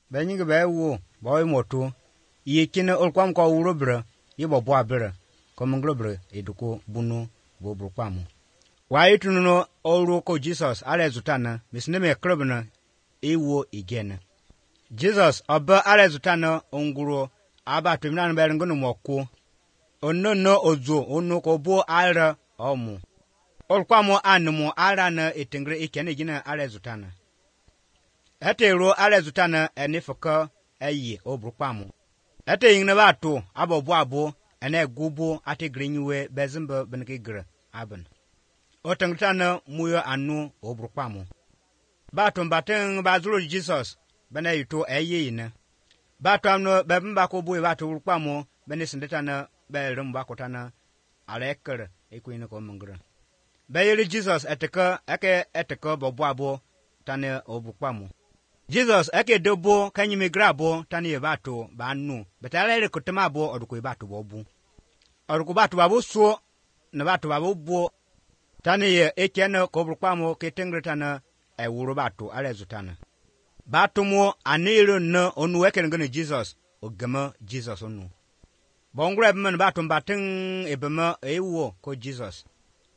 Benying be wo boy moto ye kine olkwam ko wurobre ye bobo abere ko mnglobre eduko bunu bo brokwamu wa itunu no oru ko Jesus ala zutana misne me krobna ewo igene Jesus oba ala zutana onguro aba tumna be ngunu mokku onno ozo onu ko bo ala omu olkwamo anumu ala na etengre ikene gina ala zutana Etero ala zutana enifaka eyi obrukwamu. Ete yingna batu abobu abo ene gubu ate grinywe bezimba benigre aben. Otangtana muyo anu obrukwamu. Batu mbateng bazulu Jesus bena yuto eyi ina. Batu amno bebimba ko buyi batu obrukwamu benisindetana belumba kotana ala ekere ekwine ko mngre. Bayeli Jesus eteka bobu abo tane obrukwamu. Jesus eke dobo kanyime grabo tani yebato banu betalele kutemabo oduko yebato bobu oduko bato babu so na bato babu bo tani ye ekene ko brukwamo ketengretana ewuro bato alezutana bato mo anilo no onu ekene ngene Jesus ogama Jesus onu bongre bman bato mbateng ebema ewo ko Jesus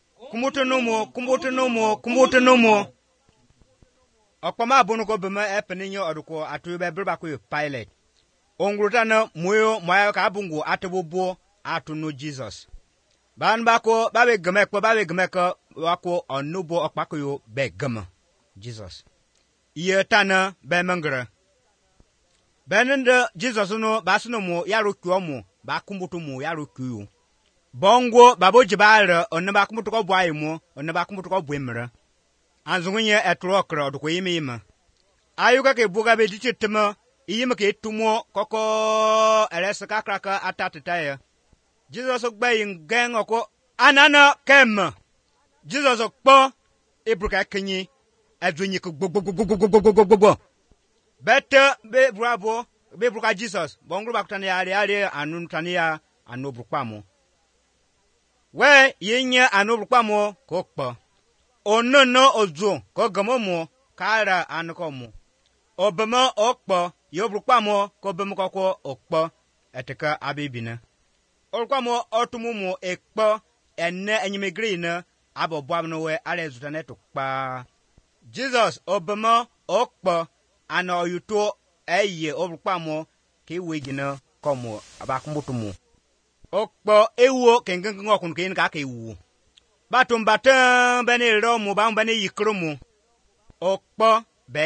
kumutonomo Okpama abunu ko bema epeninyo oduko atube brba ko Pilate. Ongrutana moyo ka abungu atububo atunu Jesus. Ban bako babe gemeko wako onubo okpako yo be gema Jesus. Iye tana be mangre. Benende Jesus no basino mo yarokuo mo bakumbutu mo yarokuo. Bongo babo jibale onaba kumbutu ko bwaye mo onaba kumbutu ko bwemre. Anzungunye etrokra odko yima ayuka ke buga be dititema yima ke tumo koko elesa kraka atataya Jesus ogbayin gang oko anana kem Jesus okpo ebruka kenyi adunyi ko gbogbo beta be bravo be bruka Jesus bongru bakutani ali anu tania anu brukwamo we yinya anu brukwamo kokpo Onono ozo ko gamomo kara ankomo obema okpo yobrukpamo ko bem kokko okpo eteka abibina olkwamo otumumu ekpo enne enyimigrina abobwamno we alezutane tukpa Jesus obema okpo ana oyuto eye obrukpamo ke wegina komo abakumbutumu okpo ewo kengengen okun ken ka ewu Batum batem bene romu bam bene yikrumu okpo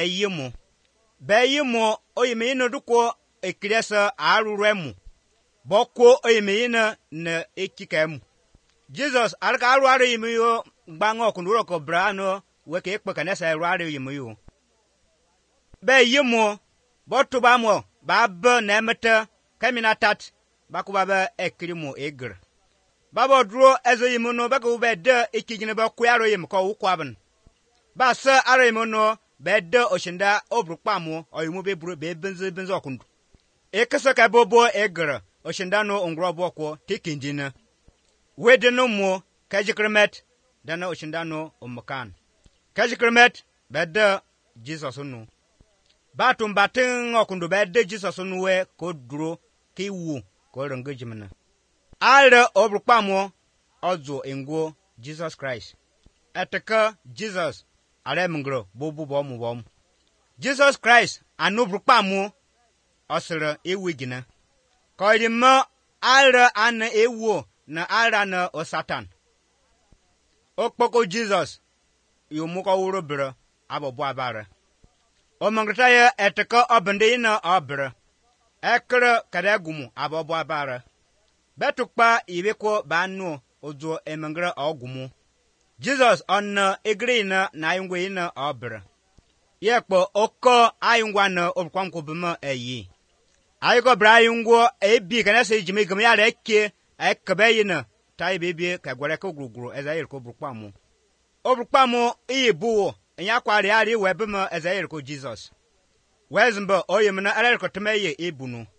beyimu oyimino duko ekresa aruremu bokko oyimina na ekikemu Jesus arka aru yimiyo gbango kunuro ko brano weke ekpo kanesa aru yimiyo beyimu botubamo bab nemeta kaminatat bakuba ekrimu egr Babo dro ezo yimuno bako bede ikigine ba kuyaro yim ko ukwaben ba sa aro yimuno bede oshinda obrukpamo oyimu be bro be benze okundu ekesa ka bobo egre oshinda no ongrobo ko tekinjina wede no mo kajikremet dana oshinda no omkan kajikremet bede Jesus no batum batin okundu bede Jesus no we ko dro kiwu ko rangejimna Alre obrukpamo ozo engwo Jesus Christ. Eteka Jesus ale mngro bobu bom. Jesus Christ anu brukpamo osere ewigina. Ko idima alre an ewo na alre na o Satan. Okpoko Jesus yomuko wurobere abobo abare. O mangrataye eteka obende na obere. Ekre kadagumu abobo abare. Betukpa ibeko banu ozo emengre ogumu Jesus on egrina na ayungwe na obra yekpo oko ayungwa na obkwanko bema eyi ayiko bra ayungwo ebi kana se jime gam ya reke ekebeyina tai bebe ka gwere ko guruguru ezayir ko brukpamu obrukpamu iyibuwo enya kwari ari webema ezayir ko Jesus wezimba oyemna arer ko temeye ebunu